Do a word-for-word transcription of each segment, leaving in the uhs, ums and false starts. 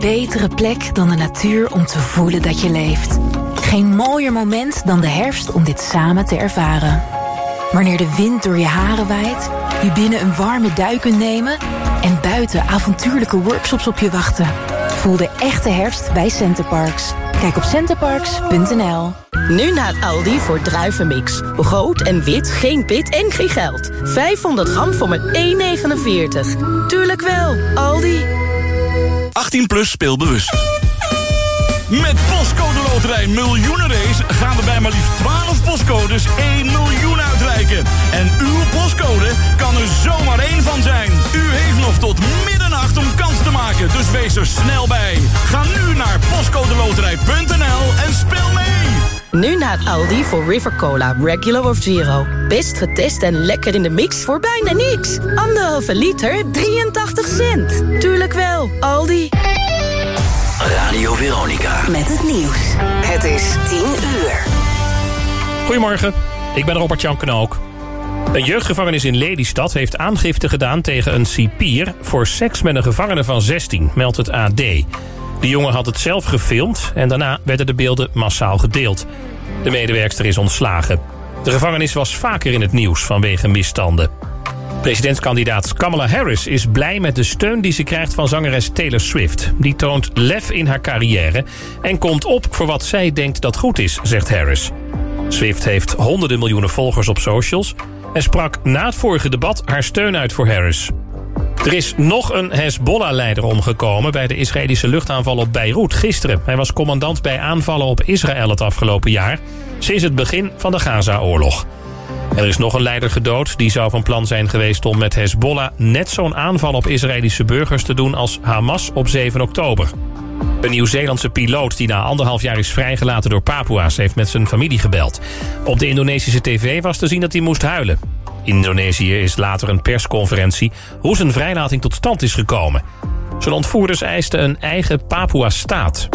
betere plek dan de natuur om te voelen dat je leeft. Geen mooier moment dan de herfst om dit samen te ervaren. Wanneer de wind door je haren waait, je binnen een warme duik kunt nemen en buiten avontuurlijke workshops op je wachten. Voel de echte herfst bij Centerparks. Kijk op centerparks punt n l. Nu naar Aldi voor druivenmix. Rood en wit, geen pit en geen geld. vijfhonderd gram voor maar één negenenveertig. Tuurlijk wel, Aldi. achttien plus speelbewust. Met Postcode Loterij Miljoenenrace gaan we bij maar liefst twaalf postcodes één miljoen uitreiken. En uw postcode kan er zomaar één van zijn. U heeft nog tot middernacht om kans te maken, dus wees er snel bij. Ga nu naar postcodeloterij punt n l en speel mee. Nu naar Aldi voor River Cola, regular of zero. Best getest en lekker in de mix voor bijna niks. Anderhalve liter, drieëntachtig cent. Tuurlijk wel, Aldi. Radio Veronica. Met het nieuws. Het is tien uur. Goedemorgen, ik ben Robert-Jan Knook. Een jeugdgevangenis in Lelystad heeft aangifte gedaan tegen een cipier voor seks met een gevangene van zestien, meldt het A D. De jongen had het zelf gefilmd en daarna werden de beelden massaal gedeeld. De medewerkster is ontslagen. De gevangenis was vaker in het nieuws vanwege misstanden. Presidentskandidaat Kamala Harris is blij met de steun die ze krijgt van zangeres Taylor Swift. Die toont lef in haar carrière en komt op voor wat zij denkt dat goed is, zegt Harris. Swift heeft honderden miljoenen volgers op socials en sprak na het vorige debat haar steun uit voor Harris. Er is nog een Hezbollah-leider omgekomen bij de Israëlische luchtaanval op Beirut gisteren. Hij was commandant bij aanvallen op Israël het afgelopen jaar, sinds het begin van de Gaza-oorlog. Er is nog een leider gedood die zou van plan zijn geweest om met Hezbollah net zo'n aanval op Israëlische burgers te doen als Hamas op zeven oktober. Een Nieuw-Zeelandse piloot die na anderhalf jaar is vrijgelaten door Papua's heeft met zijn familie gebeld. Op de Indonesische tv was te zien dat hij moest huilen. In Indonesië is later een persconferentie hoe zijn vrijlating tot stand is gekomen. Zijn ontvoerders eisten een eigen Papua-staat.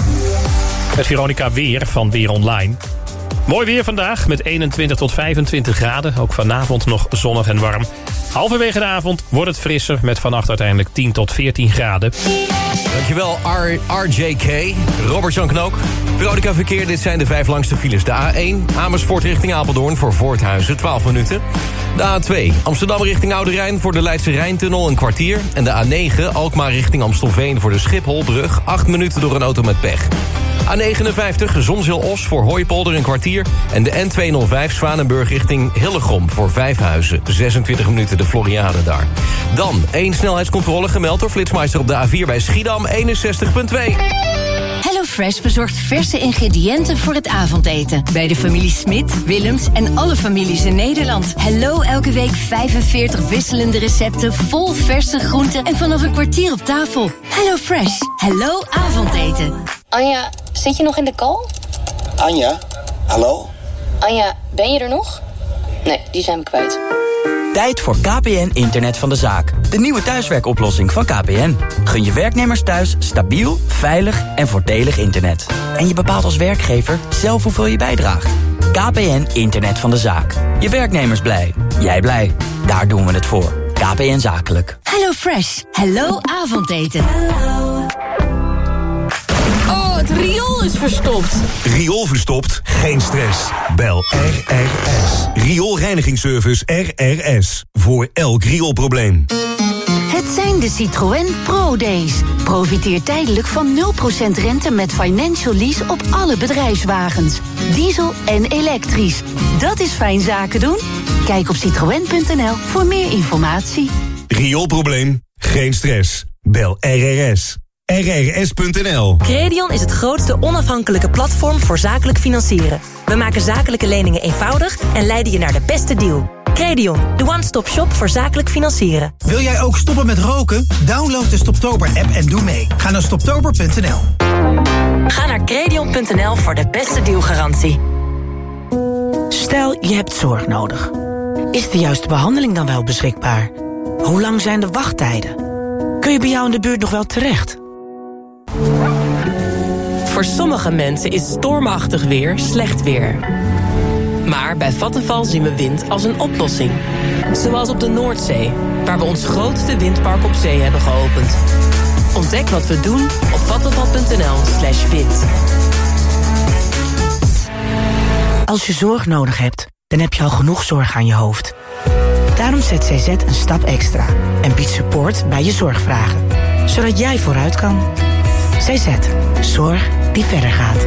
Met Veronica Weer van Weer Online. Mooi weer vandaag met eenentwintig tot vijfentwintig graden. Ook vanavond nog zonnig en warm. Halverwege de avond wordt het frisser met vannacht uiteindelijk tien tot veertien graden. Dankjewel R J K, Robert-Jan Knook. Veronica Verkeer, dit zijn de vijf langste files. De A één, Amersfoort richting Apeldoorn voor Voorthuizen, twaalf minuten. De A twee, Amsterdam richting Oude Rijn voor de Leidse Rijntunnel een kwartier. En de A negen, Alkmaar richting Amstelveen voor de Schipholbrug, acht minuten door een auto met pech. A negenenvijftig, Zonzeel-Os voor Hooipolder een kwartier. En de N tweehonderdvijf, Zwanenburg richting Hillegom voor Vijfhuizen. zesentwintig minuten de Floriade daar. Dan één snelheidscontrole gemeld door Flitsmeister op de A vier bij Schiedam, eenenzestig komma twee. HelloFresh bezorgt verse ingrediënten voor het avondeten. Bij de familie Smit, Willems en alle families in Nederland. Hello elke week vijfenveertig wisselende recepten vol verse groenten en vanaf een kwartier op tafel. HelloFresh. Hello avondeten. Anja, zit je nog in de call? Anja, hallo? Anja, ben je er nog? Nee, die zijn we kwijt. Tijd voor K P N Internet van de Zaak. De nieuwe thuiswerkoplossing van K P N. Gun je werknemers thuis stabiel, veilig en voordelig internet. En je bepaalt als werkgever zelf hoeveel je bijdraagt. K P N Internet van de Zaak. Je werknemers blij. Jij blij. Daar doen we het voor. K P N Zakelijk. HelloFresh. Hello avondeten. Oh, het riool is verstopt. Riool verstopt? Geen stress. Bel R R S. Rioolreinigingsservice R R S. Voor elk rioolprobleem. Het zijn de Citroën Pro Days. Profiteer tijdelijk van nul procent rente met financial lease op alle bedrijfswagens. Diesel en elektrisch. Dat is fijn zaken doen? Kijk op citroën punt n l voor meer informatie. Rioolprobleem? Geen stress. Bel R R S. R R S punt n l. Credion is het grootste onafhankelijke platform voor zakelijk financieren. We maken zakelijke leningen eenvoudig en leiden je naar de beste deal. Credion, de one-stop shop voor zakelijk financieren. Wil jij ook stoppen met roken? Download de Stoptober-app en doe mee. Ga naar stoptober punt n l. Ga naar credion punt n l voor de beste dealgarantie. Stel, je hebt zorg nodig. Is de juiste behandeling dan wel beschikbaar? Hoe lang zijn de wachttijden? Kun je bij jou in de buurt nog wel terecht? Voor sommige mensen is stormachtig weer slecht weer. Maar bij Vattenfall zien we wind als een oplossing. Zoals op de Noordzee, waar we ons grootste windpark op zee hebben geopend. Ontdek wat we doen op vattenfall.nl slash wind. Als je zorg nodig hebt, dan heb je al genoeg zorg aan je hoofd. Daarom zet C Z een stap extra en biedt support bij je zorgvragen. Zodat jij vooruit kan. C Z. Zorg die verder gaat.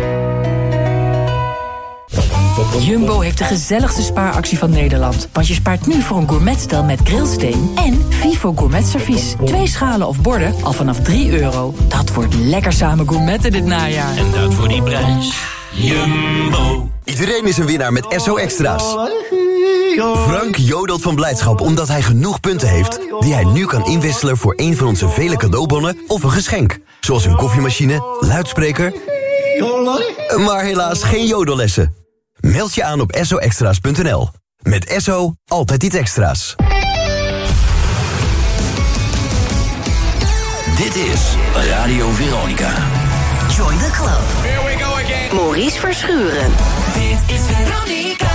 Jumbo heeft de gezelligste spaaractie van Nederland. Want je spaart nu voor een gourmetstel met grillsteen en Vivo gourmetservies. Twee schalen of borden al vanaf drie euro. Dat wordt lekker samen gourmetten dit najaar. En dat voor die prijs. Jumbo. Iedereen is een winnaar met S O Extra's. Frank jodelt van blijdschap omdat hij genoeg punten heeft die hij nu kan inwisselen voor een van onze vele cadeaubonnen of een geschenk. Zoals een koffiemachine, luidspreker, maar helaas geen jodellessen. Meld je aan op S O extra's punt n l. Met S O altijd iets extra's. Dit is Radio Veronica. Join the club. Here we go again. Maurice Verschuren. Dit is Veronica.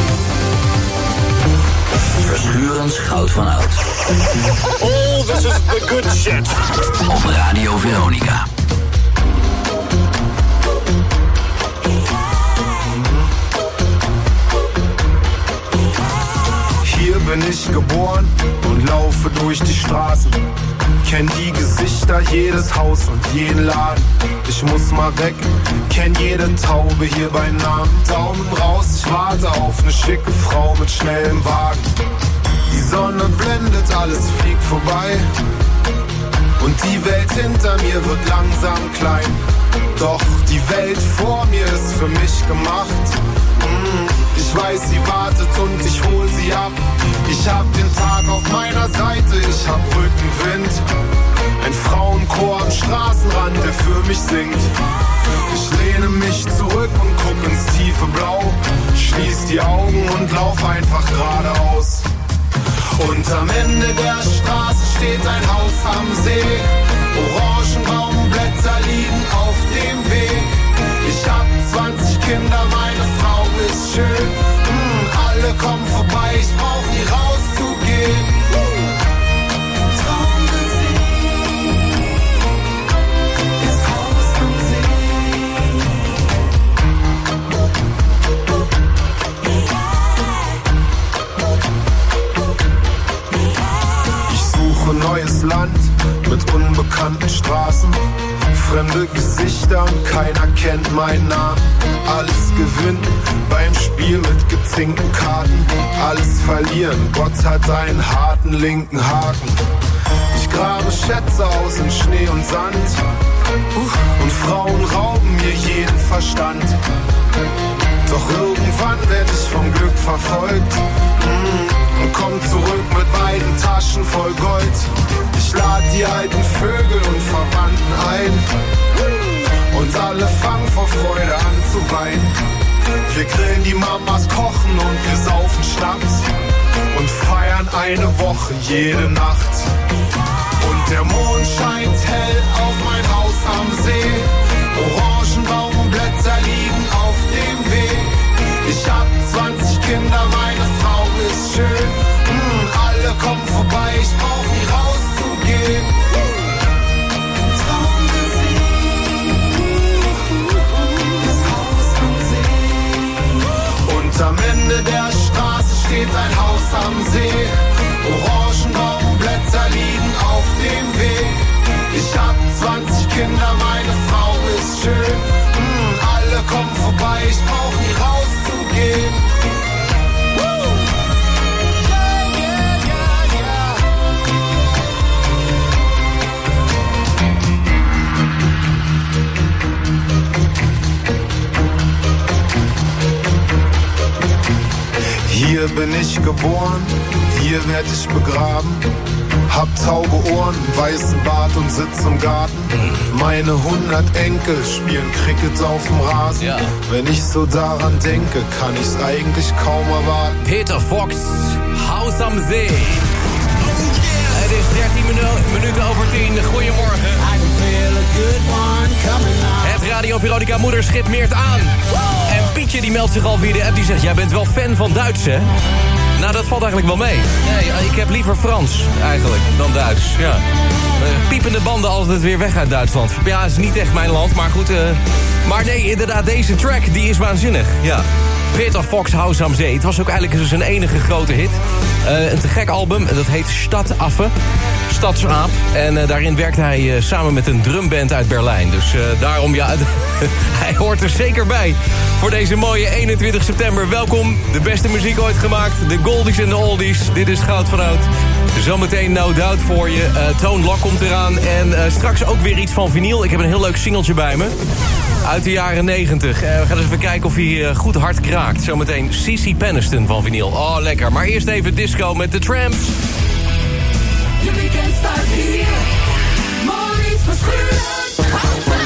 Goud van oud. Oh, this is the the good shit. Op Radio Veronica. Hier bin ich geboren und laufe durch die Straßen. Kenn die Gesichter, jedes Haus und jeden Laden. Ich muss mal weg, kenn jede Taube hier bei Namen. Daumen raus, ich warte auf ne schicke Frau mit schnellem Wagen. Die Sonne blendet, alles fliegt vorbei. Und die Welt hinter mir wird langsam klein. Doch die Welt vor mir ist für mich gemacht. Mm, ich weiß, sie wartet und ich hol sie ab. Ich hab den Tag auf meiner Seite, ich hab Rückenwind. Ein Frauenchor am Straßenrand, der für mich singt. Ich lehne mich zurück und guck ins tiefe Blau. Schließ die Augen und lauf einfach geradeaus. Und am Ende der Straße steht ein Haus am See. Orangenbaumblätter liegen auf dem Weg. Ich hab zwanzig Kinder, meine Frau ist schön. Hm, alle kommen vorbei, ich brauch nie rauszugehen. Neues Land mit unbekannten Straßen, fremde Gesichter und keiner kennt meinen Namen. Alles gewinnen beim Spiel mit gezinkten Karten, alles verlieren, Gott hat einen harten linken Haken. Ich grabe Schätze aus in Schnee und Sand und Frauen rauben mir jeden Verstand. Doch irgendwann werd ich vom Glück verfolgt mm, und komm zurück mit beiden Taschen voll Gold. Ich lad die alten Vögel und Verwandten ein und alle fangen vor Freude an zu weinen. Wir grillen, die Mamas kochen und wir saufen Schnaps und feiern eine Woche jede Nacht. Und der Mond scheint hell auf mein Haus am See. Orangenbaumblätter liegen auf dem Weg. Ich hab zwanzig Kinder, meine Frau ist schön. Hm, alle kommen vorbei, ich brauch nie rauszugehen. Und am Ende der Straße steht ein Haus am See. Orangenbaumblätter liegen auf dem Weg. Ich hab zwanzig Kinder, meine Frau ist schön. Hm, alle kommen vorbei, ich brauch nie rauszugehen. Hier bin ich geboren, hier werd ich begraben. Hab taube Ohren, weißen Bart und sitz im Garten. Meine hundert Enkel spielen Cricket auf dem Rasen. Ja. Wenn ich so daran denke, kann ich's eigentlich kaum erwarten. Peter Fox, Haus am See. Oh yeah. Het is dertien minuten over tien. Goedemorgen. Het Radio Veronica moederschip meert aan. En Pietje die meldt zich al via de app. Die zegt, jij bent wel fan van Duits, hè? Nou, dat valt eigenlijk wel mee. Nee, ik heb liever Frans, eigenlijk, dan Duits. Ja. Uh, piepende banden altijd weer weg uit Duitsland. Ja, het is niet echt mijn land, maar goed. Uh, maar nee, inderdaad, deze track, die is waanzinnig. Ja. Peter Fox, Haus am See. Het was ook eigenlijk zijn enige grote hit. Uh, een te gek album, dat heet Stadtaffe. Stadsaap. En uh, daarin werkt hij uh, samen met een drumband uit Berlijn. Dus uh, daarom, ja, hij hoort er zeker bij. Voor deze mooie eenentwintig september. Welkom, de beste muziek ooit gemaakt. De goldies en de oldies. Dit is Goud van Oud. Zometeen No Doubt voor je. Uh, Tone Loc komt eraan. En uh, straks ook weer iets van vinyl. Ik heb een heel leuk singeltje bij me. Uit de jaren negentig. Uh, we gaan eens even kijken of hij uh, goed hard kraakt. Zometeen Cici Peniston van vinyl. Oh, lekker. Maar eerst even disco met de Tramps. Je weekend start hier. Maurice Verschuren. Goud van Oud.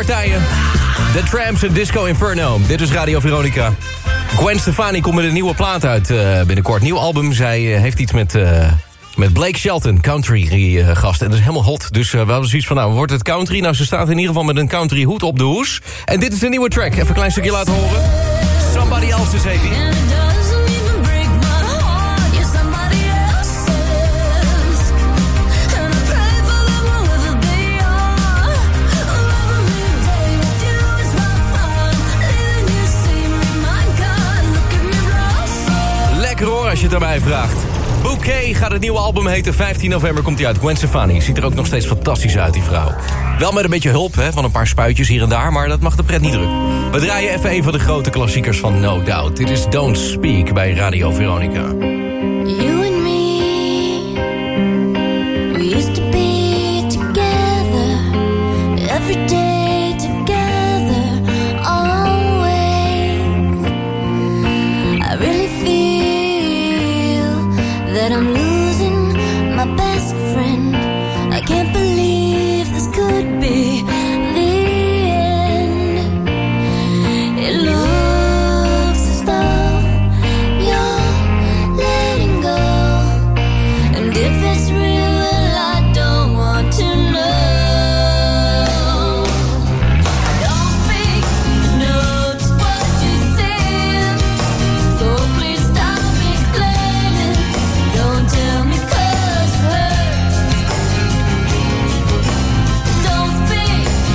partijen. The Tramps en Disco Inferno. Dit is Radio Veronica. Gwen Stefani komt met een nieuwe plaat uit uh, binnenkort. Nieuw album. Zij uh, heeft iets met, uh, met Blake Shelton, country uh, gast. En dat is helemaal hot. Dus uh, we hadden zoiets van, nou, wordt het country? Nou, ze staat in ieder geval met een country hoed op de hoes. En dit is de nieuwe track. Even een klein stukje laten horen. Somebody Else's heet die. Als je het aan mij vraagt. Bouquet gaat het nieuwe album heten. vijftien november komt hij uit. Gwen Stefani ziet er ook nog steeds fantastisch uit, die vrouw. Wel met een beetje hulp hè, van een paar spuitjes hier en daar, maar dat mag de pret niet drukken. We draaien even een van de grote klassiekers van No Doubt. Dit is Don't Speak bij Radio Veronica. You and me, we used to be together every day together, always. I really feel that I'm losing my best friend. I can't believe this could be the end. It looks as though you're letting go, and if it's real, well, I don't want to know. Don't speak, know just what you said, so please stop explaining. Don't tell me 'cause it hurts. Don't speak,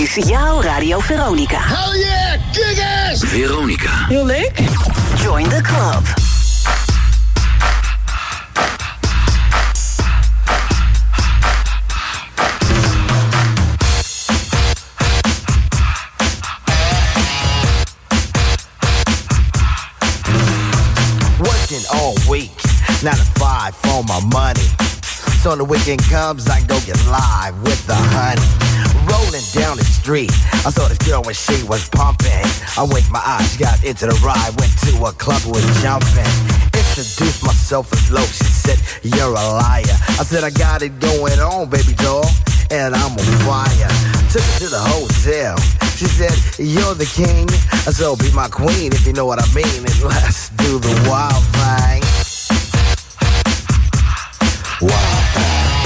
is jouw Radio Veronica. Hell yeah, kickers! Veronica. Heel leuk. Join the club. Working all week, nine to five for my money. So when the weekend comes, I go get live with the honey. Rolling down the street, I saw this girl when she was pumping. I winked my eyes, got into the ride, went to a club, was jumping. Introduced myself as low, she said, you're a liar. I said, I got it going on, baby doll, and I'm on fire. Took her to the hotel, she said, you're the king, so be my queen if you know what I mean, and let's do the wild thing. Wild thing.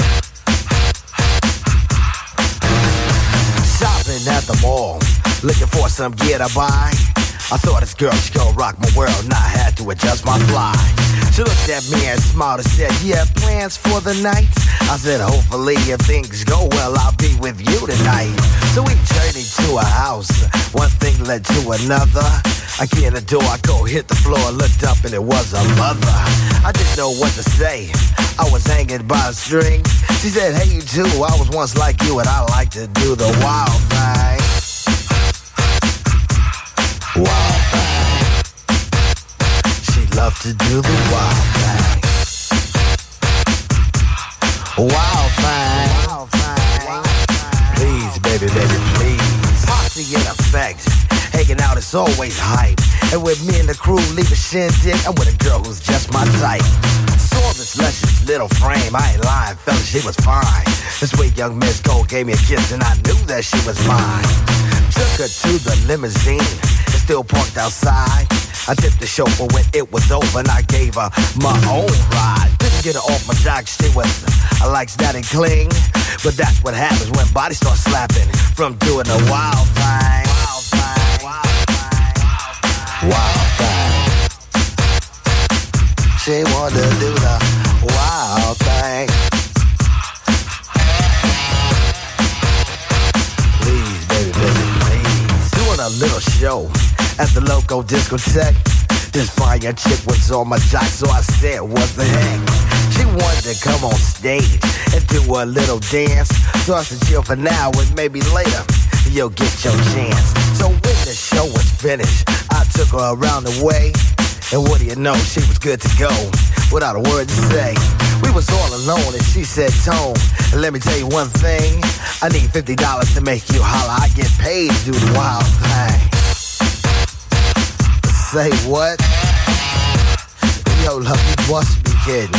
Shopping at the mall, looking for some gear to buy. I saw this girl, she gon' rock my world, and I had to adjust my fly. She looked at me and smiled and said, you have plans for the night? I said, hopefully if things go well, I'll be with you tonight. So we journeyed to a house, one thing led to another. I get in the door, I go hit the floor, looked up and it was a mother. I didn't know what to say, I was hanging by a string. She said, hey you too, I was once like you and I like to do the wild thing. Wild thing. She loved to do the wild thing. Wild thing. Wild thing. Please, baby, baby, please. Posse in effect. Hanging out is always hype. And with me and the crew leave a shindig, I'm with a girl who's just my type. Saw this luscious little frame, I ain't lying, fella, she was fine. This sweet young Miss Cole gave me a kiss and I knew that she was mine. Took her to the limousine, it's still parked outside. I tipped the chauffeur when it was over and I gave her my own ride. Didn't get her off my jock, she was, I like that and cling. But that's what happens when bodies start slapping from doing a wild thing. Wild thing. Wild thing. She wanted to do the wild thing. Please, baby, baby, please. Doing a little show at the local discotheque. This fire chick was on my jock, so I said, what the heck? She wanted to come on stage and do a little dance. So I said, chill for now and maybe later you'll get your chance. So when the show was finished, I took her around the way. And what do you know, she was good to go, without a word to say. We was all alone and she said, Tone, let me tell you one thing. I need fifty dollars to make you holler. I get paid to do the wild thing. Say what? Yo, love, you must be kidding.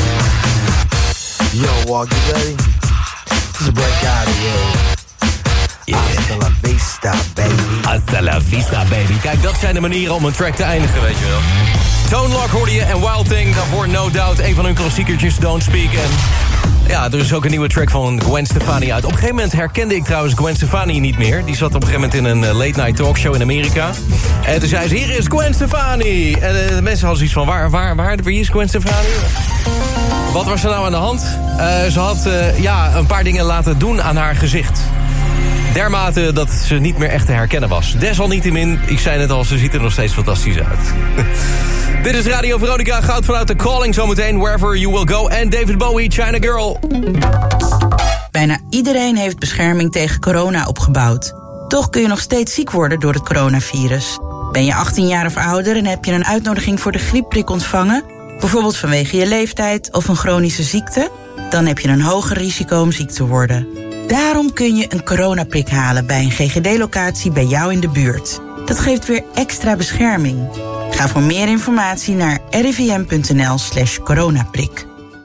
Yo, walk, you ready? Just break out of here. Hasta la vista, baby. Hasta la vista, baby. Kijk, dat zijn de manieren om een track te eindigen, weet je wel. Tone Loc hoorde je en Wild Thing. Daarvoor No Doubt, een van hun klassiekertjes, Don't Speak. En ja, er is ook een nieuwe track van Gwen Stefani uit. Op een gegeven moment herkende ik trouwens Gwen Stefani niet meer. Die zat op een gegeven moment in een late night talkshow in Amerika. En toen zei ze, hier is Gwen Stefani. En de mensen hadden zoiets van, waar, waar, waar, wie is Gwen Stefani? Wat was er nou aan de hand? Uh, ze had uh, ja, een paar dingen laten doen aan haar gezicht. Dermate dat ze niet meer echt te herkennen was. Desalniettemin, ik zei net al, ze ziet er nog steeds fantastisch uit. Dit is Radio Veronica, goud vanuit The Calling zometeen. Wherever You Will Go. En David Bowie, China Girl. Bijna iedereen heeft bescherming tegen corona opgebouwd. Toch kun je nog steeds ziek worden door het coronavirus. Ben je achttien jaar of ouder en heb je een uitnodiging voor de griepprik ontvangen, bijvoorbeeld vanwege je leeftijd of een chronische ziekte, dan heb je een hoger risico om ziek te worden. Daarom kun je een coronaprik halen bij een G G D-locatie bij jou in de buurt. Dat geeft weer extra bescherming. Ga voor meer informatie naar rivm.nl slash coronaprik.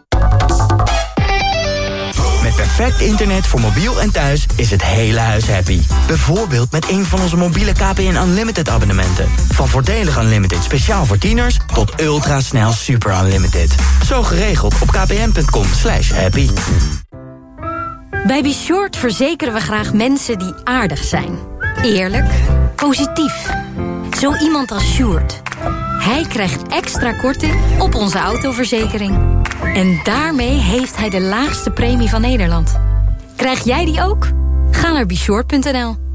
Met perfect internet voor mobiel en thuis is het hele huis happy. Bijvoorbeeld met een van onze mobiele K P N Unlimited abonnementen. Van voordelig Unlimited speciaal voor tieners tot ultrasnel super unlimited. Zo geregeld op kpn.com slash happy. Bij Be Short verzekeren we graag mensen die aardig zijn. Eerlijk, positief. Zo iemand als Sjoerd. Hij krijgt extra korting op onze autoverzekering. En daarmee heeft hij de laagste premie van Nederland. Krijg jij die ook? Ga naar be short punt n l.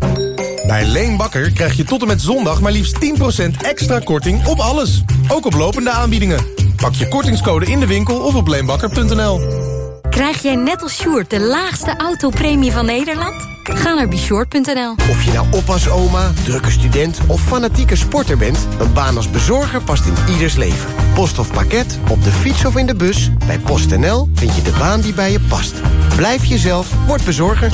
Bij Leen Bakker krijg je tot en met zondag maar liefst tien procent extra korting op alles. Ook op lopende aanbiedingen. Pak je kortingscode in de winkel of op leenbakker punt n l. Krijg jij net als Sjoerd de laagste autopremie van Nederland? Ga naar bishort punt n l. Of je nou oppasoma, drukke student of fanatieke sporter bent... een baan als bezorger past in ieders leven. Post of pakket, op de fiets of in de bus. Bij PostNL vind je de baan die bij je past. Blijf jezelf, word bezorger.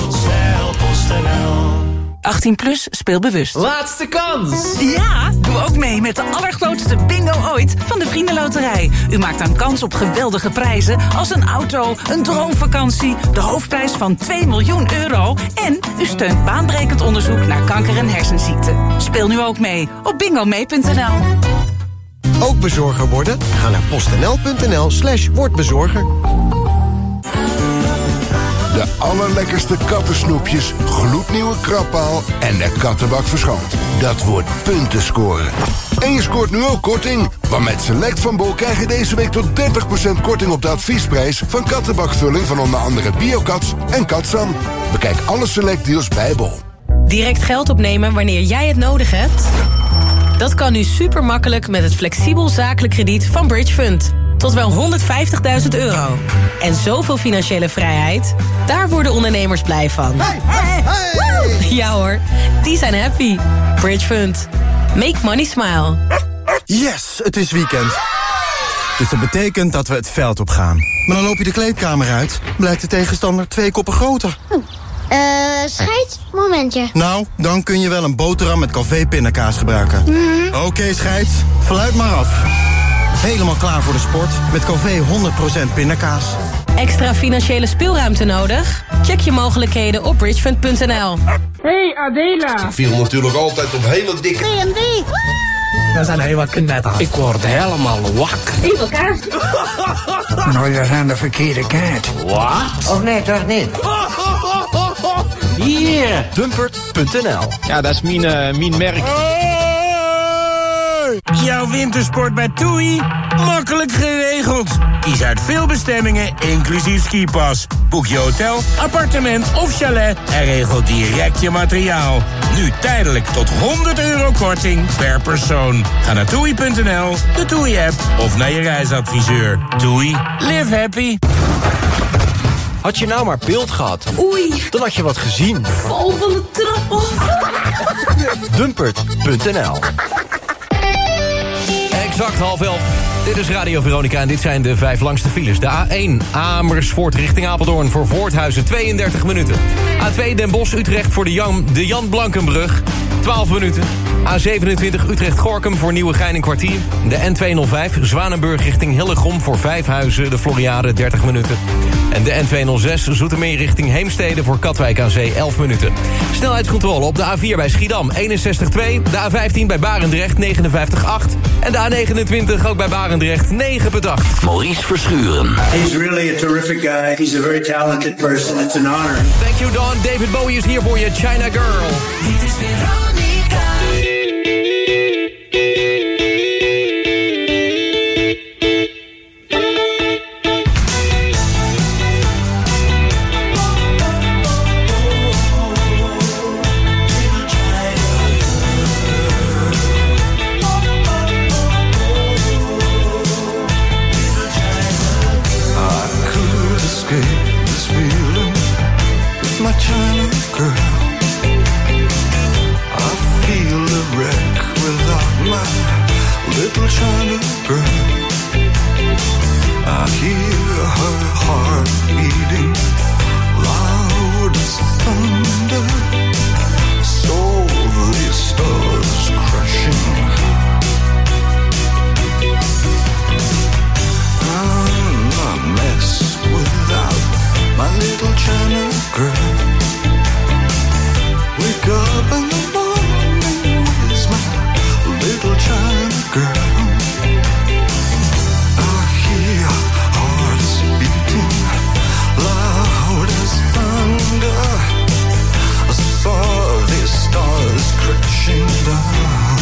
achttien plus, speel bewust. Laatste kans! Ja, doe ook mee met de allergrootste bingo ooit van de Vriendenloterij. U maakt dan kans op geweldige prijzen als een auto, een droomvakantie... de hoofdprijs van twee miljoen euro... en u steunt baanbrekend onderzoek naar kanker- en hersenziekten. Speel nu ook mee op bingomee punt n l. Ook bezorger worden? Ga naar postnl punt n l slash wordbezorger. De allerlekkerste kattensnoepjes, gloednieuwe krabpaal en de kattenbak verschoond. Dat wordt punten scoren. En je scoort nu ook korting. Want met Select van Bol krijg je deze week tot dertig procent korting op de adviesprijs... van kattenbakvulling van onder andere Biokats en Katsan. Bekijk alle Select deals bij Bol. Direct geld opnemen wanneer jij het nodig hebt? Dat kan nu super makkelijk met het flexibel zakelijk krediet van Bridge Fund. Tot wel honderdvijftigduizend euro. En zoveel financiële vrijheid, daar worden ondernemers blij van. Hey, hey, hey. Ja hoor, die zijn happy. Bridge Fund. Make money smile. Yes, het is weekend. Dus dat betekent dat we het veld op gaan. Maar dan loop je de kleedkamer uit, blijkt de tegenstander twee koppen groter. Eh, uh, scheids, momentje. Nou, dan kun je wel een boterham met Calvé pindakaas gebruiken. Mm. Oké, okay, scheids, fluit maar af. Helemaal klaar voor de sport met Calvé honderd procent pindakaas. Extra financiële speelruimte nodig? Check je mogelijkheden op bridgefund punt n l. Hey Adela. Ik viel natuurlijk altijd op hele dikke... B M W. We zijn helemaal knetter. Ik word helemaal wak. Lieve kaart. Nou, je zijn de verkeerde kaart. Wat? Oh nee, toch niet? Hier. Dumpert punt n l. Ja, dat is mijn, uh, mijn merk. Jouw wintersport bij TUI? Makkelijk geregeld. Kies uit veel bestemmingen, inclusief skipas. Boek je hotel, appartement of chalet en regel direct je materiaal. Nu tijdelijk tot honderd euro korting per persoon. Ga naar toei punt n l, de TUI-app of naar je reisadviseur. TUI, live happy. Had je nou maar beeld gehad? Oei. Dan had je wat gezien. Val van de trap af. Dumpert punt n l. Exact half elf. Dit is Radio Veronica en dit zijn de vijf langste files. De A één Amersfoort richting Apeldoorn voor Voorthuizen tweeëndertig minuten. A twee Den Bosch Utrecht voor de Jan, de Jan Blankenbrug twaalf minuten. A zevenentwintig Utrecht-Gorkum voor Nieuwegein een kwartier. De N tweehonderdvijf Zwanenburg richting Hillegom voor Vijfhuizen de Floriade dertig minuten. En de N tweehonderdzes Zoetermeer richting Heemstede voor Katwijk aan Zee elf minuten. Snelheidscontrole op de A vier bij Schiedam eenenzestig komma twee. De A vijftien bij Barendrecht negenenvijftig komma acht. En de A negenentwintig ook bij Barendrecht negen komma acht. Maurice Verschuren. He's really a terrific guy. He's a very talented person. It's an honor. Thank you, Don. David Bowie is hier voor je, China Girl. Dit is Veronica. My China girl, I feel a wreck without my little China girl. I hear her heart beating loud as thunder, softly stars crashing. I'm a mess without my little China girl. Wake up in the morning, where's my little China girl? I hear hearts beating loud as thunder, I saw these stars crashing down.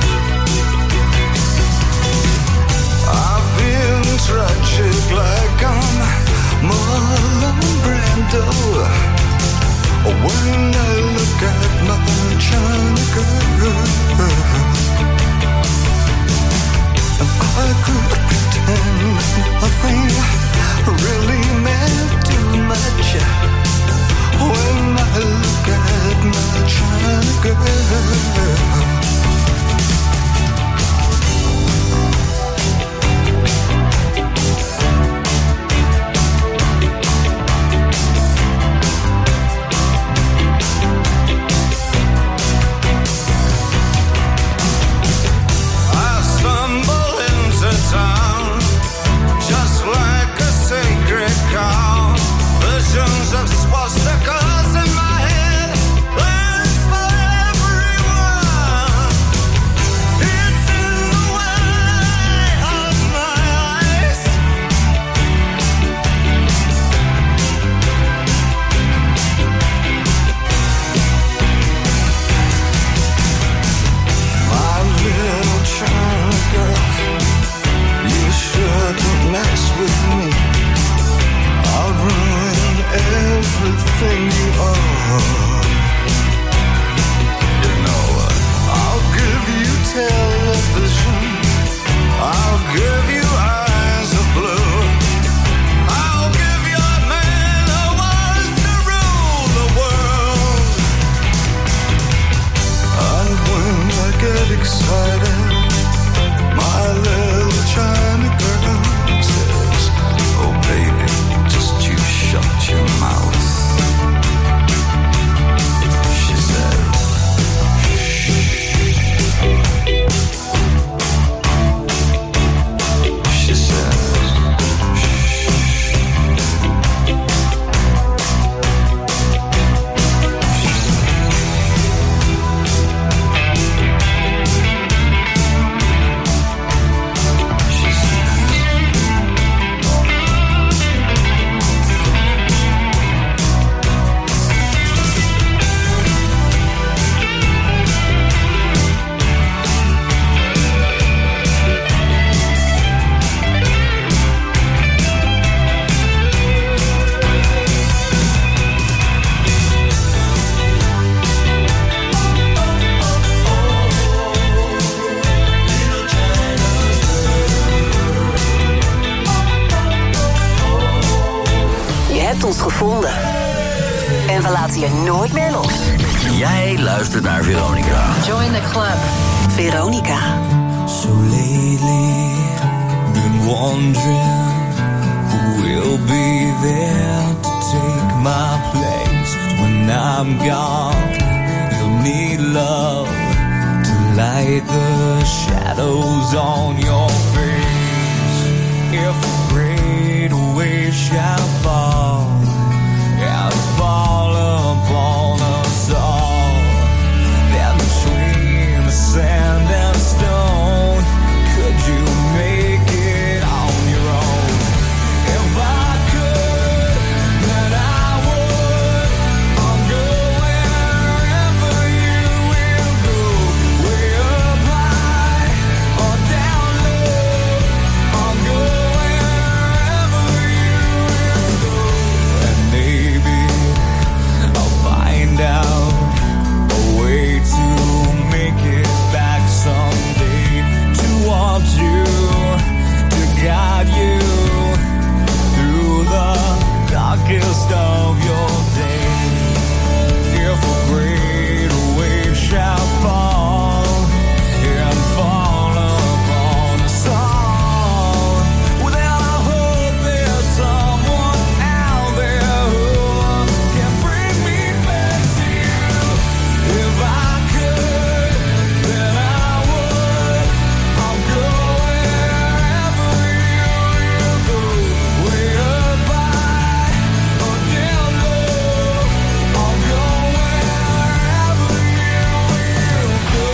I've been tragic like I'm Marlon Brando. When I look at my China girl. I could pretend nothing really meant too much when I look at my China girl. Of swastikas in my head, plans for everyone. It's in the way of my eyes. My little China girl, you shouldn't mess with me. I'll ruin everything you are. You know, I'll give you television, I'll give you eyes of blue, I'll give you a man who wants to rule the world. And when I get excited, my little China girl says, oh baby, shut your mouth. She said, she said, ons gevonden. En we laten je nooit meer los. Jij luistert naar Veronica. Join the club. Veronica. So lately, been wondering who will be there to take my place when I'm gone. You'll need love to light the shadows on your face. If a great wave shall fall and fall upon us all, then between the sand and stone, could you make it on your own? If I could, then I would. I'll go wherever you will go, way up high or down low. I'll go wherever you will go, and maybe I'll find out a way to make it back someday, towards you, to guide you through the darkest of your days. If a great wave shall fall and fall upon us all, well then I hope there's someone out there who can bring me back to you. If I could, then I would. I'll go wherever you will go, way up high or down low. I'll go wherever you will go.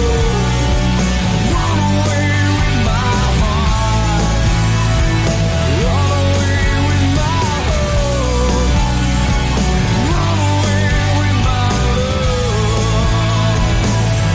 Run away with my heart, run away with my hope, run away with my love.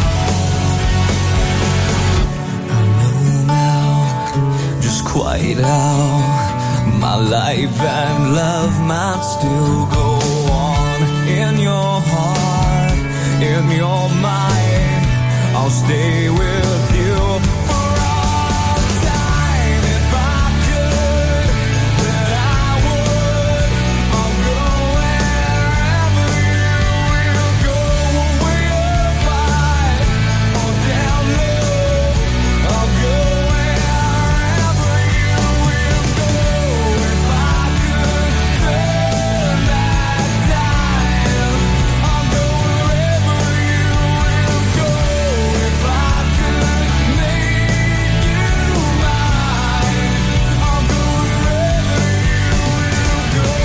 I know now just quite how my life and love might still go on in your heart. in your mind. I'll stay with you for all time. If I could, then I would. I'll go wherever you will go. Way up high or down low. I'll go wherever you will go. If I could turn back time, I'll go wherever you will go. If I could make you mine, I'll go wherever you will go.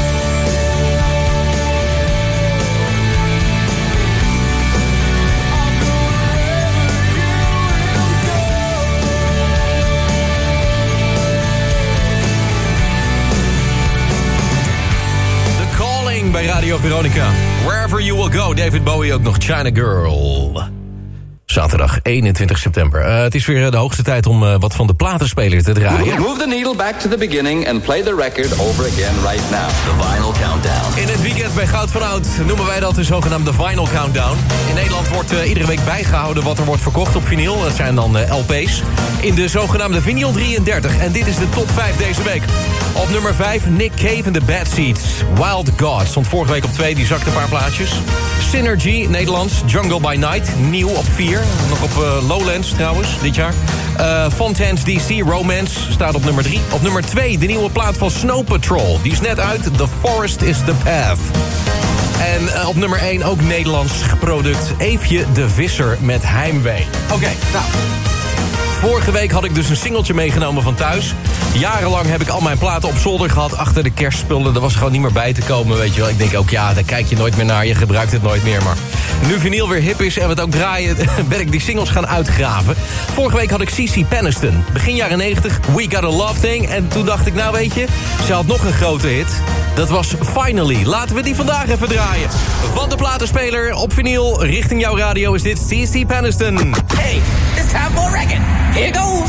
The Calling bij Radio Veronica. Wherever you will go. David Bowie ook nog. China Girl. Zaterdag eenentwintig september. Uh, het is weer de hoogste tijd om uh, wat van de platenspeler te draaien. Move the needle back to the beginning and play the record over again right now. The Vinyl Countdown. In het weekend bij Goud van Oud noemen wij dat de zogenaamde Vinyl Countdown. In Nederland wordt uh, iedere week bijgehouden wat er wordt verkocht op vinyl. Dat zijn dan uh, L P's. In de zogenaamde Vinyl drieëndertig. En dit is de top vijf deze week. Op nummer vijf Nick Cave en The Bad Seeds. Wild God stond vorige week op twee, die zakte een paar plaatsjes. Synergy, Nederlands. Jungle by Night, nieuw op vier. Nog op uh, Lowlands trouwens, dit jaar. Uh, Fontaine's D C, Romance, staat op nummer drie. Op nummer twee, de nieuwe plaat van Snow Patrol. Die is net uit, The Forest is the Path. En uh, op nummer één, ook Nederlands product. Eefje de Visser met Heimwee. Oké, okay, nou... Vorige week had ik dus een singeltje meegenomen van thuis. Jarenlang heb ik al mijn platen op zolder gehad achter de kerstspullen. Er was gewoon niet meer bij te komen, weet je wel. Ik denk ook, ja, daar kijk je nooit meer naar. Je gebruikt het nooit meer. Maar nu vinyl weer hip is en we het ook draaien... ben ik die singles gaan uitgraven. Vorige week had ik Cici Peniston. Begin jaren negentig, We Got a Love Thing. En toen dacht ik, nou weet je, ze had nog een grote hit. Dat was Finally. Laten we die vandaag even draaien. Van de platenspeler op vinyl richting jouw radio is dit Cici Peniston. Hey, it's time for a record. Here it goes.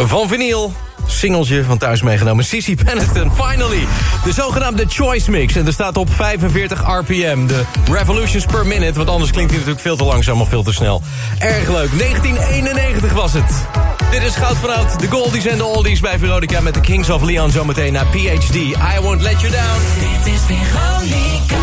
van vinyl. Singeltje van thuis meegenomen. Sissy Peniston, finally. De zogenaamde Choice Mix. En er staat op vijfenveertig R P M. De revolutions per minute. Want anders klinkt hij natuurlijk veel te langzaam of veel te snel. Erg leuk. negentien eenennegentig was het. Dit is Goud van Oud. De Goldies en de Oldies bij Veronica. Met de Kings of Leon zometeen naar P H D. I Won't Let You Down. Dit is Veronica.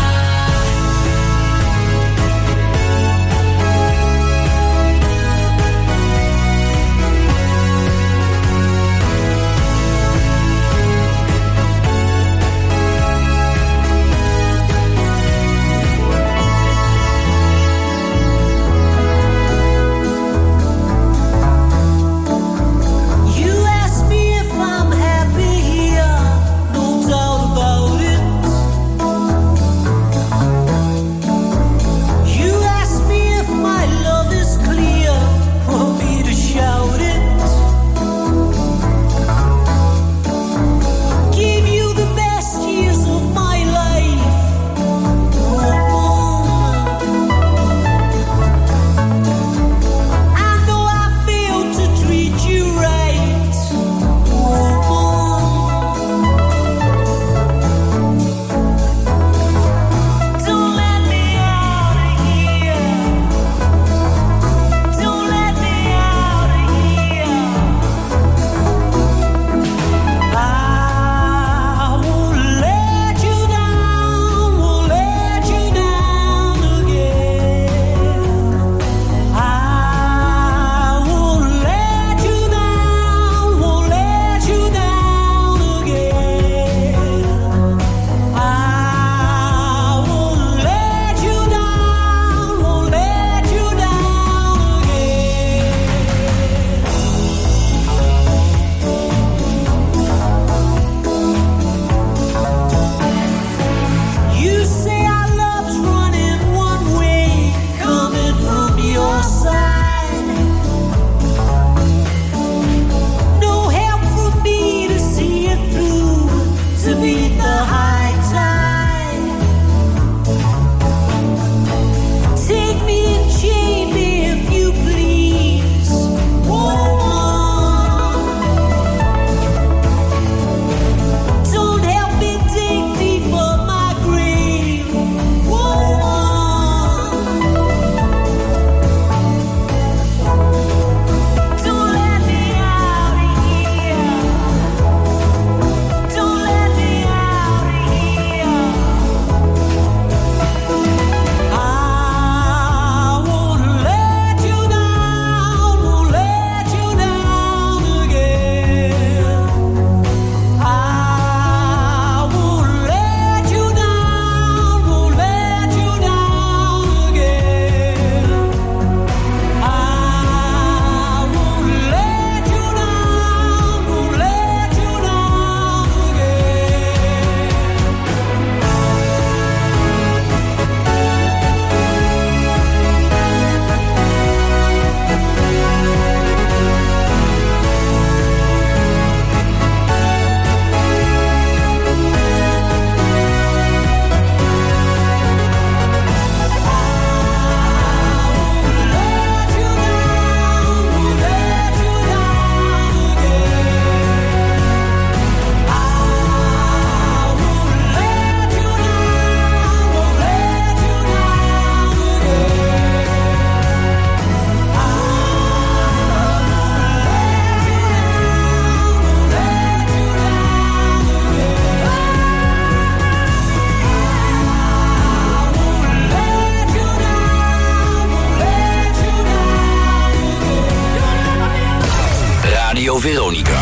Veronica.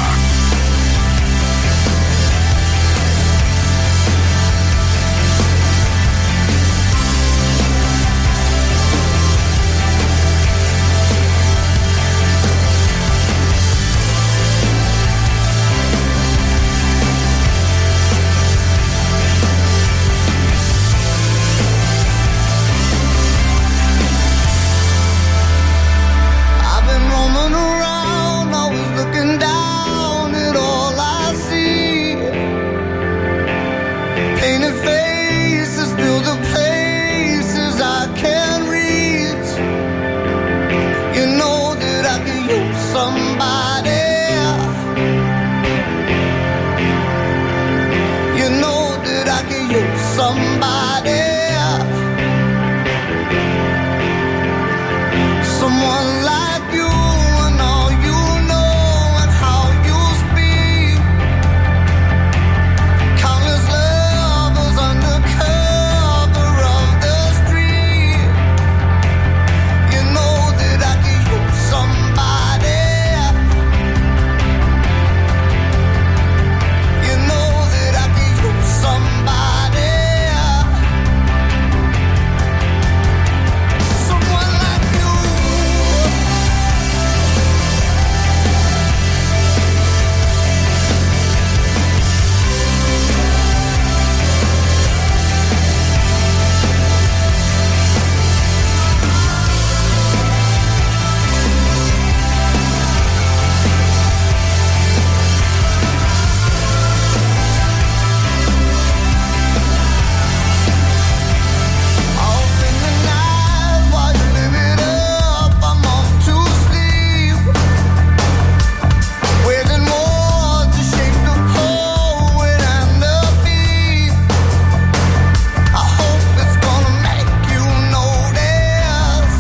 I've been roaming around, always looking down someone like you and all you know and how you speak. Countless lovers under cover of the street. You know that I could use somebody. You know that I could use somebody. Someone like you. Off in the night while you live it up, I'm off to sleep. Waging war to shape the poet and the beat. I hope it's gonna make you notice.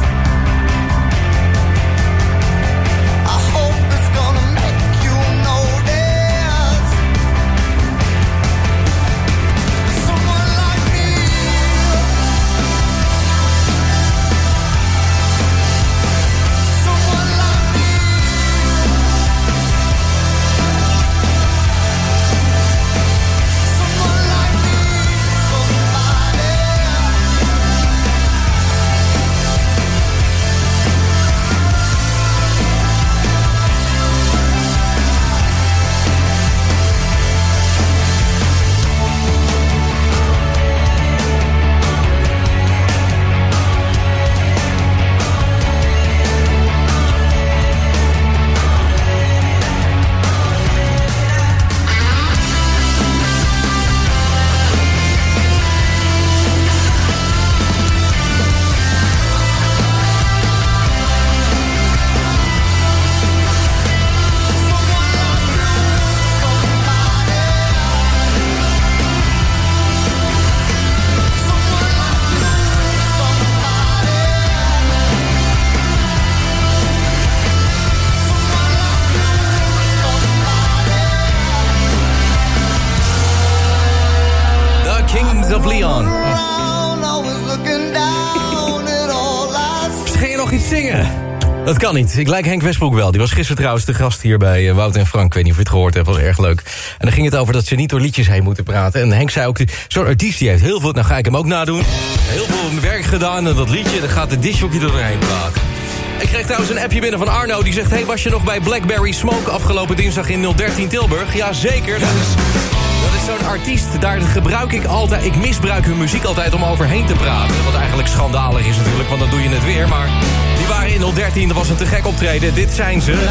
I hope it's gonna make you notice. Someone like me. Someone like me. Someone like me. Somebody. The Kings of Leon. Around, always looking down at all I see. Ga je nog iets zingen? Dat kan niet. Ik lijk Henk Westbroek wel. Die was gisteren trouwens de gast hier bij uh, Wout en Frank. Ik weet niet of je het gehoord hebt, was erg leuk. En dan ging het over dat ze niet door liedjes heen moeten praten. En Henk zei ook, zo'n artiest die heeft heel veel... Nou ga ik hem ook nadoen. Heel veel werk gedaan en dat liedje, dan gaat de disjockey er doorheen praten. Ik kreeg trouwens een appje binnen van Arno. Die zegt, hey, was je nog bij Blackberry Smoke afgelopen dinsdag in nul dertien Tilburg? Ja, zeker. Dat is, dat is zo'n artiest. Daar gebruik ik altijd... Ik misbruik hun muziek altijd om overheen te praten. Wat eigenlijk schandalig is natuurlijk, want dan doe je het weer. Maar die waren in nul dertien, dat was een te gek optreden. Dit zijn ze.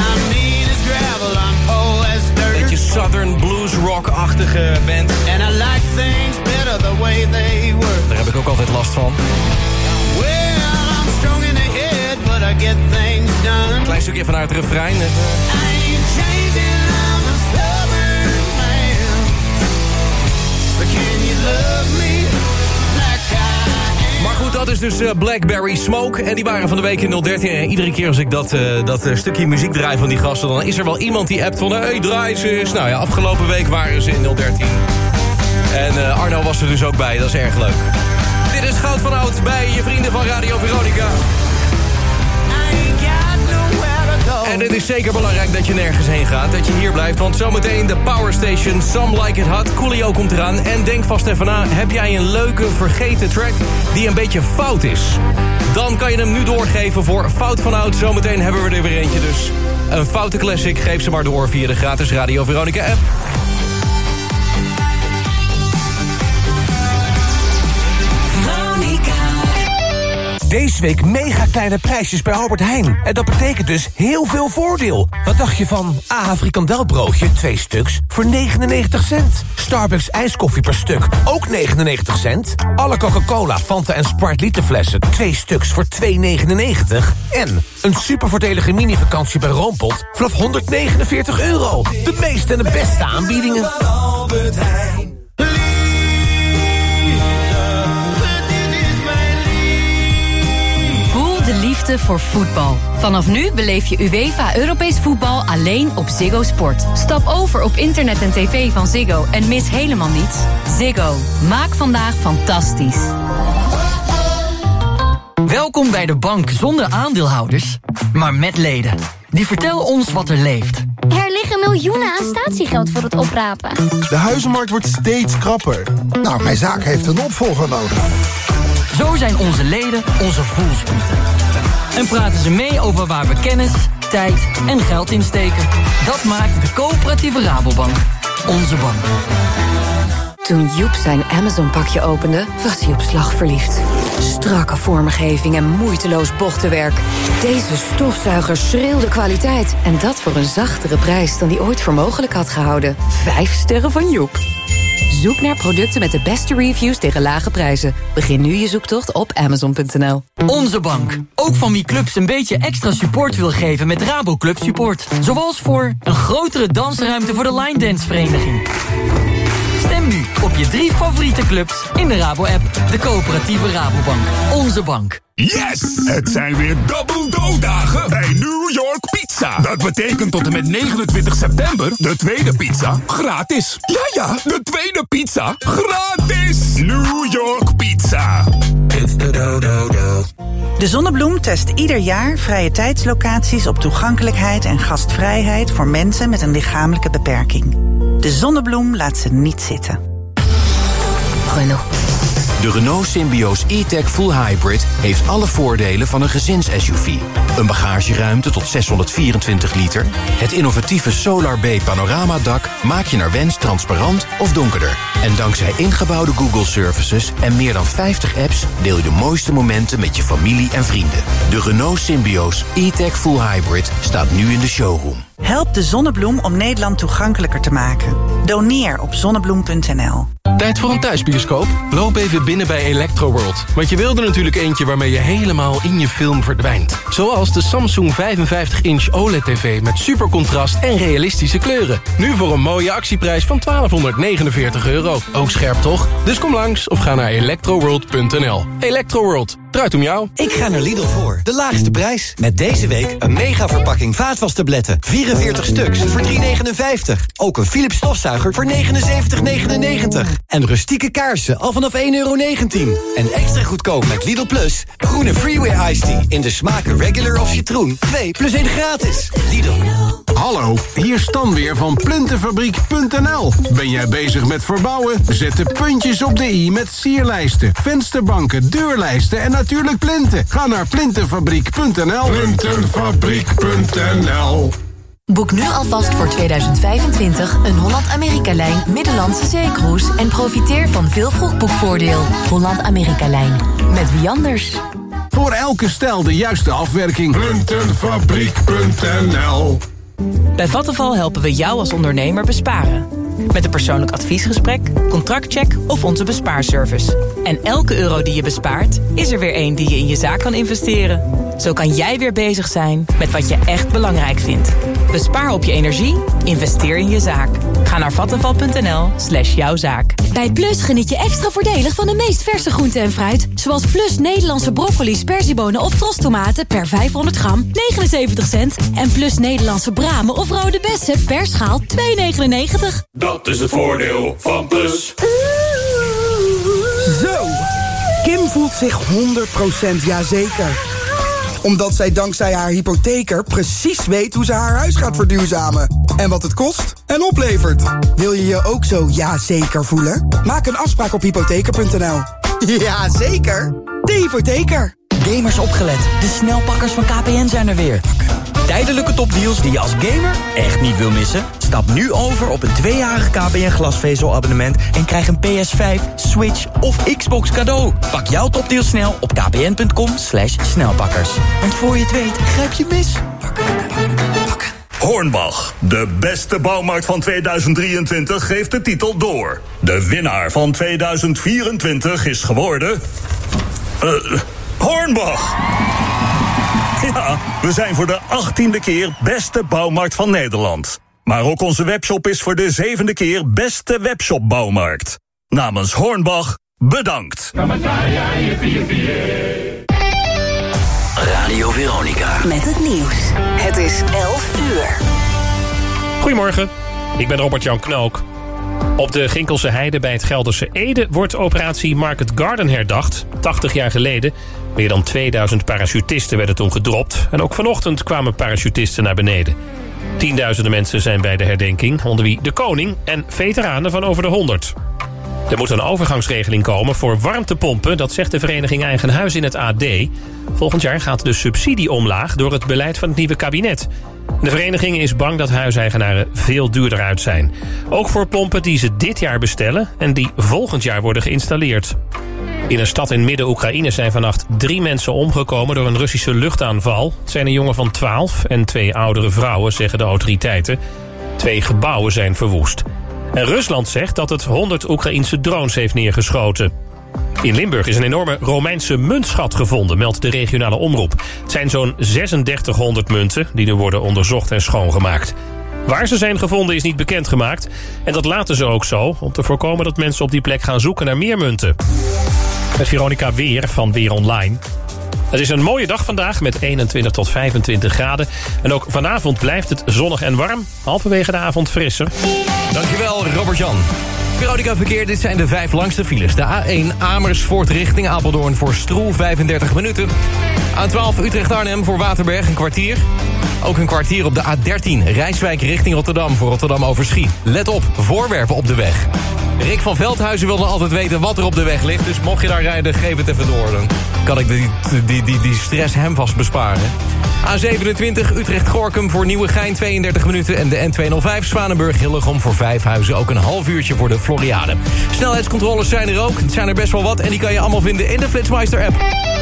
Beetje Southern blues rock-achtige band. And I like things better the way they were. Daar heb ik ook altijd last van. Well, I'm strong in the head, but I get things done. Klein stukje vanuit het refrein. I ain't changing, I'm a stubborn man. But can you love me like I am? Maar goed, dat is dus uh, Blackberry Smoke. En die waren van de week in nul dertien. En iedere keer als ik dat, uh, dat uh, stukje muziek draai van die gasten... dan is er wel iemand die appt van... hey, draai ze eens. Nou ja, afgelopen week waren ze in nul dertien. En uh, Arno was er dus ook bij, dat is erg leuk. Dit is Goud van Oud bij je vrienden van Radio Veronica. En het is zeker belangrijk dat je nergens heen gaat, dat je hier blijft. Want zometeen de Power Station, Some Like It Hot, Coolio komt eraan. En denk vast even na, heb jij een leuke vergeten track die een beetje fout is? Dan kan je hem nu doorgeven voor Fout van Oud. Zometeen hebben we er weer eentje, dus een foute classic. Geef ze maar door via de gratis Radio Veronica app. Deze week mega kleine prijsjes bij Albert Heijn. En dat betekent dus heel veel voordeel. Wat dacht je van A H frikandelbroodje, twee stuks, voor negenennegentig cent? Starbucks ijskoffie per stuk, ook negenennegentig cent? Alle Coca-Cola, Fanta en Sprite literflessen, twee stuks voor twee negenennegentig? En een supervoordelige mini-vakantie bij Roompot vanaf honderdnegenenveertig euro. De meeste en de beste aanbiedingen. Albert Heijn. De liefde liefde voor voetbal. Vanaf nu beleef je UEFA Europees voetbal alleen op Ziggo Sport. Stap over op internet en tv van Ziggo en mis helemaal niets. Ziggo. Maak vandaag fantastisch. Welkom bij de bank zonder aandeelhouders, maar met leden. Die vertellen ons wat er leeft. Er liggen miljoenen aan statiegeld voor het oprapen. De huizenmarkt wordt steeds krapper. Nou, mijn zaak heeft een opvolger nodig. Zo zijn onze leden onze voelspieten. En praten ze mee over waar we kennis, tijd en geld in steken. Dat maakt de coöperatieve Rabobank onze bank. Toen Joep zijn Amazon-pakje opende, was hij op slag verliefd. Strakke vormgeving en moeiteloos bochtenwerk. Deze stofzuiger schreeuwde kwaliteit. En dat voor een zachtere prijs dan hij ooit voor mogelijk had gehouden. Vijf sterren van Joep. Zoek naar producten met de beste reviews tegen lage prijzen. Begin nu je zoektocht op amazon punt n l. Onze bank. Ook van wie clubs een beetje extra support wil geven met Rabo Club Support. Zoals voor een grotere dansruimte voor de Line Dance Vereniging. Stem nu op je drie favoriete clubs in de Rabo-app. De coöperatieve Rabobank. Onze bank. Yes! Het zijn weer Double Dough-dagen bij New York Pizza. Dat betekent tot en met negenentwintig september de tweede pizza gratis. Ja, ja, de tweede pizza gratis! New York Pizza. It's the do-do-do. De Zonnebloem test ieder jaar vrije tijdslocaties op toegankelijkheid en gastvrijheid voor mensen met een lichamelijke beperking. De Zonnebloem laat ze niet zitten. Renault. De Renault Symbioz E-Tech Full Hybrid heeft alle voordelen van een gezins-S U V. Een bagageruimte tot zeshonderdvierentwintig liter. Het innovatieve Solar Bay panoramadak maak je naar wens transparant of donkerder. En dankzij ingebouwde Google Services en meer dan vijftig apps deel je de mooiste momenten met je familie en vrienden. De Renault Symbioz E-Tech Full Hybrid staat nu in de showroom. Help de Zonnebloem om Nederland toegankelijker te maken. Doneer op zonnebloem punt n l. Tijd voor een thuisbioscoop? Loop even binnen bij Electroworld. Want je wilde natuurlijk eentje waarmee je helemaal in je film verdwijnt. Zoals de Samsung vijfenvijftig inch O L E D-tv met supercontrast en realistische kleuren. Nu voor een mooie actieprijs van twaalfhonderdnegenenveertig euro. Ook scherp toch? Dus kom langs of ga naar electroworld punt n l. Electroworld, draait om jou. Ik ga naar Lidl voor de laagste prijs. Met deze week een mega verpakking vaatwastabletten. vierenveertig stuks voor drie negenenvijftig. Ook een Philips stofzuiger voor negenenzeventig negenennegentig. En rustieke kaarsen al vanaf één euro negentien. En extra goedkoop met Lidl Plus. Groene Freeway Iced Tea in de smaken regular of citroen. twee plus één gratis. Lidl. Hallo, hier Stan weer van Plintenfabriek punt n l. Ben jij bezig met verbouwen? Zet de puntjes op de i met sierlijsten, vensterbanken, deurlijsten en natuurlijk plinten. Ga naar Plintenfabriek punt n l. Plintenfabriek punt n l. Boek nu alvast voor tweeduizend vijfentwintig een Holland-Amerika-lijn Middellandse Zeecruise en profiteer van veel vroegboekvoordeel. Holland-Amerika-lijn. Met wie anders? Voor elke stijl de juiste afwerking. Plintenfabriek punt n l. Bij Vattenfall helpen we jou als ondernemer besparen. Met een persoonlijk adviesgesprek, contractcheck of onze bespaarservice. En elke euro die je bespaart, is er weer één die je in je zaak kan investeren. Zo kan jij weer bezig zijn met wat je echt belangrijk vindt. Bespaar op je energie, investeer in je zaak. Ga naar vattenfall punt n l slash jouw zaak. Bij Plus geniet je extra voordelig van de meest verse groenten en fruit. Zoals Plus Nederlandse broccoli, sperziebonen of trostomaten per vijfhonderd gram negenenzeventig cent. En Plus Nederlandse bramen of rode bessen per schaal twee negenennegentig. Dat is het voordeel van Plus. Zo, Kim voelt zich honderd procent jazeker. Omdat zij dankzij haar hypotheker precies weet hoe ze haar huis gaat verduurzamen. En wat het kost en oplevert. Wil je je ook zo jazeker voelen? Maak een afspraak op hypotheker punt n l. Jazeker, de hypotheker. Gamers opgelet, de snelpakkers van K P N zijn er weer. Tijdelijke topdeals die je als gamer echt niet wil missen? Stap nu over op een tweejarig K P N glasvezelabonnement en krijg een P S vijf, Switch of Xbox cadeau. Pak jouw topdeal snel op kpn punt com slash snelpakkers. Want voor je het weet, grijp je mis. Hornbach, de beste bouwmarkt van tweeduizend drieëntwintig, geeft de titel door. De winnaar van tweeduizend vierentwintig is geworden... Uh, Hornbach! Ja, we zijn voor de achttiende keer beste bouwmarkt van Nederland. Maar ook onze webshop is voor de zevende keer beste webshopbouwmarkt. Namens Hornbach, bedankt. Radio Veronica. Met het nieuws. Het is elf uur. Goedemorgen, ik ben Robert-Jan Knook. Op de Ginkelse Heide bij het Gelderse Ede wordt operatie Market Garden herdacht. tachtig jaar geleden. Meer dan tweeduizend parachutisten werden toen gedropt. En ook vanochtend kwamen parachutisten naar beneden. Tienduizenden mensen zijn bij de herdenking, onder wie de koning en veteranen van over de honderd. Er moet een overgangsregeling komen voor warmtepompen, dat zegt de vereniging Eigen Huis in het A D. Volgend jaar gaat de subsidie omlaag door het beleid van het nieuwe kabinet. De vereniging is bang dat huiseigenaren veel duurder uit zijn. Ook voor pompen die ze dit jaar bestellen en die volgend jaar worden geïnstalleerd. In een stad in midden-Oekraïne zijn vannacht drie mensen omgekomen door een Russische luchtaanval. Het zijn een jongen van twaalf en twee oudere vrouwen, zeggen de autoriteiten. Twee gebouwen zijn verwoest. En Rusland zegt dat het honderd Oekraïense drones heeft neergeschoten. In Limburg is een enorme Romeinse muntschat gevonden, meldt de regionale omroep. Het zijn zo'n zesenzdertighonderd munten die nu worden onderzocht en schoongemaakt. Waar ze zijn gevonden is niet bekendgemaakt. En dat laten ze ook zo, om te voorkomen dat mensen op die plek gaan zoeken naar meer munten. Met Veronica Weer van Weer Online. Het is een mooie dag vandaag met eenentwintig tot vijfentwintig graden. En ook vanavond blijft het zonnig en warm. Halverwege de avond frisser. Dankjewel, Robert-Jan. Veronica Verkeer, dit zijn de vijf langste files. De A één Amersfoort richting Apeldoorn voor Stroe vijfendertig minuten. A twaalf Utrecht-Arnhem voor Waterberg een kwartier. Ook een kwartier op de A dertien Rijswijk richting Rotterdam voor Rotterdam-Overschie. Let op, voorwerpen op de weg. Rick van Veldhuizen wilde altijd weten wat er op de weg ligt. Dus mocht je daar rijden, geef het even door. Dan kan ik die, die, die, die stress hem vast besparen. A zevenentwintig Utrecht-Gorkum voor Nieuwegein tweeëndertig minuten. En de N tweehonderdvijf Zwanenburg-Hillegom voor Vijfhuizen. Ook een half uurtje voor de Floriade. Snelheidscontroles zijn er ook. Het zijn er best wel wat. En die kan je allemaal vinden in de Flitsmeister-app.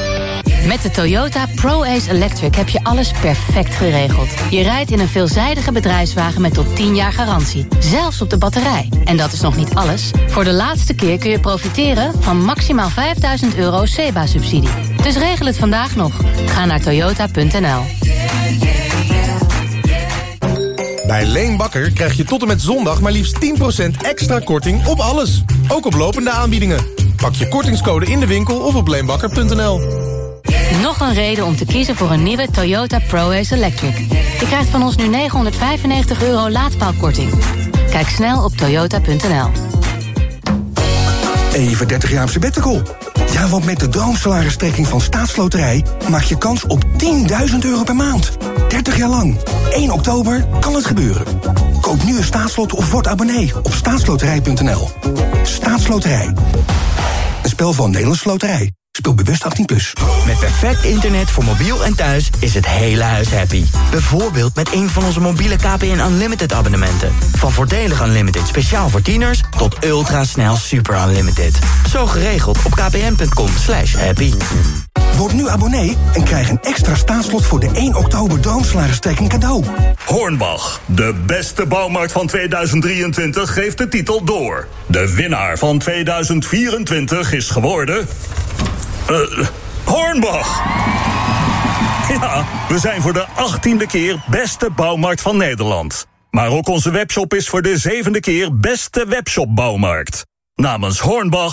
Met de Toyota ProAce Electric heb je alles perfect geregeld. Je rijdt in een veelzijdige bedrijfswagen met tot tien jaar garantie. Zelfs op de batterij. En dat is nog niet alles. Voor de laatste keer kun je profiteren van maximaal vijfduizend euro S E B A-subsidie. Dus regel het vandaag nog. Ga naar toyota punt n l. Bij Leen Bakker krijg je tot en met zondag maar liefst tien procent extra korting op alles. Ook op lopende aanbiedingen. Pak je kortingscode in de winkel of op leenbakker punt n l. Nog een reden om te kiezen voor een nieuwe Toyota ProAce Electric. Je krijgt van ons nu negenhonderdvijfennegentig euro laadpaalkorting. Kijk snel op toyota punt n l. Even dertig jaar op sabbatical. Ja, want met de droomsalarisstrekking van Staatsloterij maak je kans op tienduizend euro per maand. dertig jaar lang. één oktober kan het gebeuren. Koop nu een staatslot of word abonnee op staatsloterij punt n l. Staatsloterij. Een spel van Nederlandse Loterij. Speel bewust achttien plus. Met perfect internet voor mobiel en thuis is het hele huis happy. Bijvoorbeeld met een van onze mobiele K P N Unlimited abonnementen. Van voordelig Unlimited speciaal voor tieners tot ultrasnel super unlimited. Zo geregeld op kpn punt com slash happy. Word nu abonnee en krijg een extra staatslot voor de één oktober droomsalarisstrekking cadeau. Hornbach, de beste bouwmarkt van tweeduizend drieëntwintig, geeft de titel door. De winnaar van tweeduizend vierentwintig is geworden... Uh, Hornbach! Ja, we zijn voor de achttiende keer beste bouwmarkt van Nederland. Maar ook onze webshop is voor de zevende keer beste webshopbouwmarkt. Namens Hornbach